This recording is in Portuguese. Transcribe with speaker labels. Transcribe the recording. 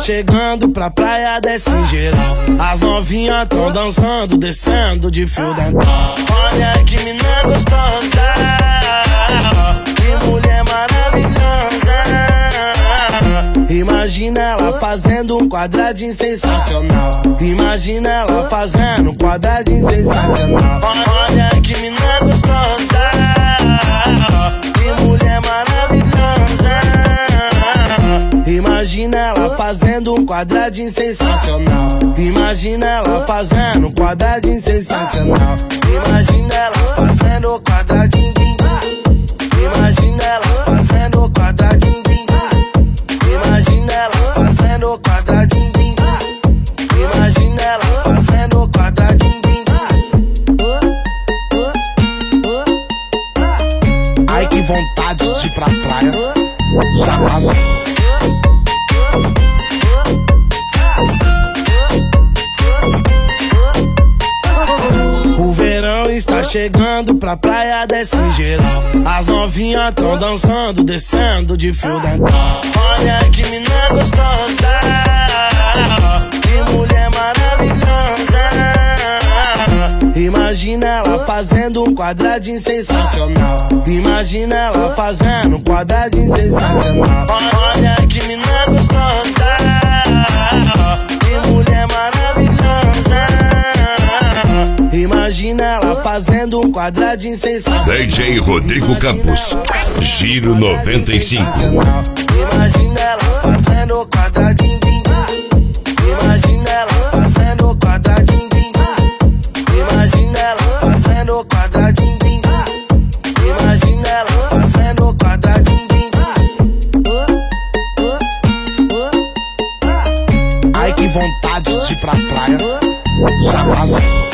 Speaker 1: chegando pra praia, desce geral. As novinhas tão dançando, descendo de fio dental. Olha que mina gostosa, que mulher maravilhosa. Imagina ela fazendo um quadradinho sensacional. Imagina ela fazendo um quadradinho sensacional. Olha que mina gostosa, que mulher maravilhosa. Imagina ela fazendo um quadradinho sensacional. Imagina ela fazendo um quadradinho sensacional. Imagina ela fazendo um quadradinho. Imagina ela fazendo um quadradinho. Imagina ela fazendo um quadradinho. Imagina ela fazendo um quadradinho. Ai, que vontade de ir pra praia. Já passou. O verão está chegando pra praia, desce geral. As novinhas tão dançando, descendo de fio dental. Olha que mina gostosa, que mulher maravilhosa. Imagina ela fazendo um quadradinho sensacional. Imagina ela fazendo um quadradinho sensacional. Olha que mina gostosa, que mulher maravilhosa. Imagina ela fazendo um quadradinho sensacional.
Speaker 2: DJ Rodrigo Campos, Giro 95.
Speaker 1: Imagina ela fazendo um quadradinho. Imagina ela fazendo um quadradinho. Imagina ela fazendo um quadradinho. Imagina ela fazendo um quadradinho. Ai, que vontade de ir pra praia. Já passou.